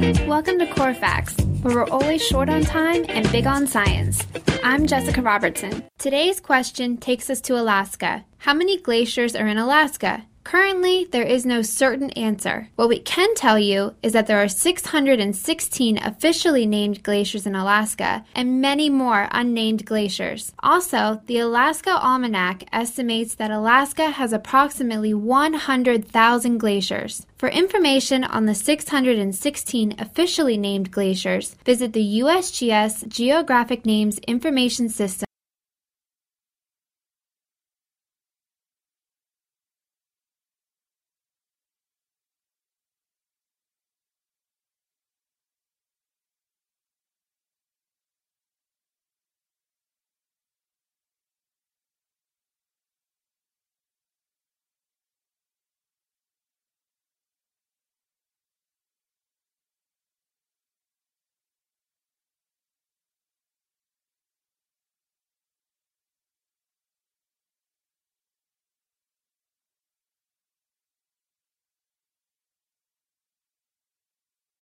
Welcome to Core Facts, where we're always short on time and big on science. I'm Jessica Robertson. Today's question takes us to Alaska. How many glaciers are in Alaska? Currently, there is no certain answer. What we can tell you is that there are 616 officially named glaciers in Alaska and many more unnamed glaciers. Also, the Alaska Almanac estimates that Alaska has approximately 100,000 glaciers. For information on the 616 officially named glaciers, visit the USGS Geographic Names Information System